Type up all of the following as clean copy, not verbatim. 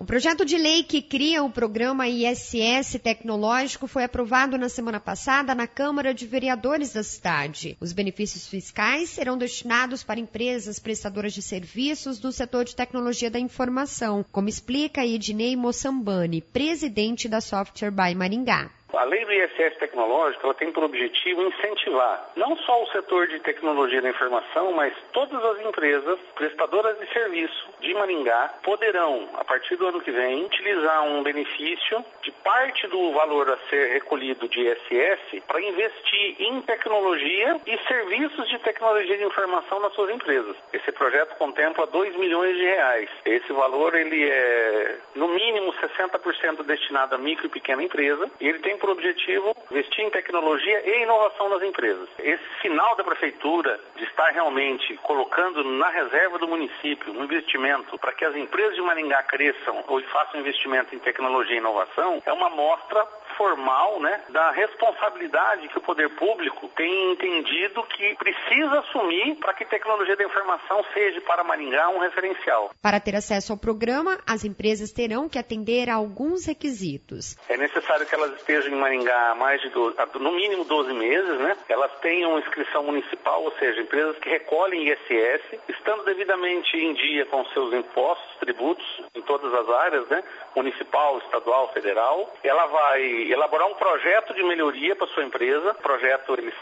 O projeto de lei que cria o programa ISS Tecnológico foi aprovado na semana passada na Câmara de Vereadores da cidade. Os benefícios fiscais serão destinados para empresas prestadoras de serviços do setor de tecnologia da informação, como explica Ednei Moçambani, presidente da Software by Maringá. A lei do ISS tecnológico ela tem por objetivo incentivar não só o setor de tecnologia da informação, mas todas as empresas prestadoras de serviço de Maringá poderão, a partir do ano que vem, utilizar um benefício de parte do valor a ser recolhido de ISS para investir em tecnologia e serviços de tecnologia de informação nas suas empresas. Esse projeto contempla R$2 milhões. Esse valor ele é, no mínimo, 60% destinado a micro e pequena empresa e ele tem por objetivo investir em tecnologia e inovação nas empresas. Esse sinal da prefeitura de estar realmente colocando na reserva do município um investimento para que as empresas de Maringá cresçam ou façam investimento em tecnologia e inovação é uma mostra formal, da responsabilidade que o poder público tem entendido que precisa assumir para que tecnologia da informação seja para Maringá um referencial. Para ter acesso ao programa, as empresas terão que atender a alguns requisitos. É necessário que elas estejam em Maringá há no mínimo 12 meses, Elas tenham inscrição municipal, ou seja, empresas que recolhem ISS, estando devidamente em dia com seus impostos, tributos, em todas as áreas, municipal, estadual, federal. Ela vai elaborar um projeto de melhoria para sua empresa. O projeto ele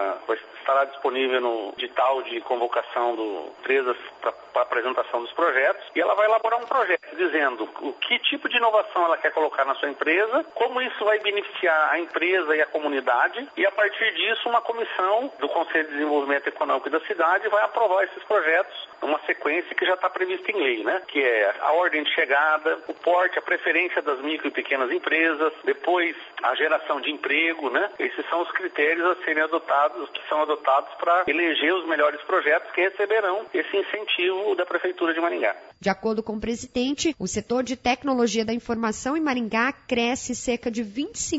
estará disponível no edital de convocação de empresas para apresentação dos projetos. E ela vai elaborar um projeto dizendo o que tipo de inovação ela quer colocar na sua empresa, como isso vai beneficiar a empresa e a comunidade. E a partir disso, uma comissão do Conselho de Desenvolvimento Econômico da cidade vai aprovar esses projetos numa sequência que já está prevista em lei, que é a ordem de chegada, o porte, a preferência das micro e pequenas empresas, depois a geração de emprego, Esses são os critérios a serem adotados, que são adotados para eleger os melhores projetos que receberão esse incentivo da Prefeitura de Maringá. De acordo com o presidente, o setor de tecnologia da informação em Maringá cresce cerca de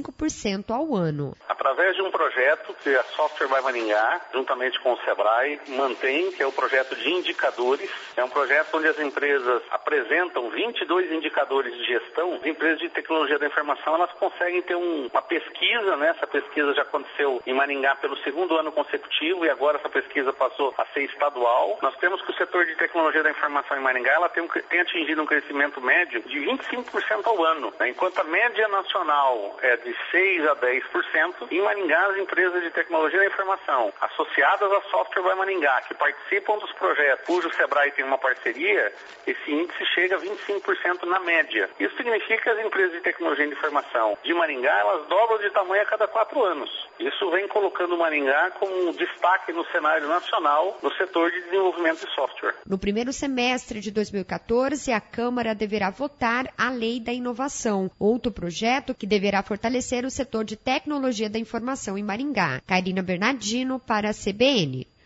25% ao ano. Através de um projeto que a Software by Maringá, juntamente com o Sebrae, mantém, que é o projeto de indicadores. É um projeto onde as empresas apresentam 22 indicadores de gestão. As empresas de tecnologia da informação, elas conseguem ter uma pesquisa, Essa pesquisa já aconteceu em Maringá pelo segundo ano consecutivo e agora essa pesquisa passou a ser estadual. Nós temos que o setor de tecnologia da informação em Maringá, ela tem atingido um crescimento médio de 25% ao ano, enquanto a média nacional é de 6% a 10%. Em Maringá, as empresas de tecnologia da informação associadas à Software by Maringá, que participam dos projetos, cujo Sebrae tem uma parceria, esse índice chega a 25% na média. Isso significa que as empresas de tecnologia da informação de Maringá, elas dobram de tamanho a cada 4 anos. Isso vem colocando Maringá como um destaque no cenário nacional no setor de desenvolvimento de software. No primeiro semestre de 2014, a Câmara deverá votar a Lei da Inovação, outro projeto que deverá fortalecer o setor de tecnologia da informação em Maringá. Karina Bernardino para a CBN.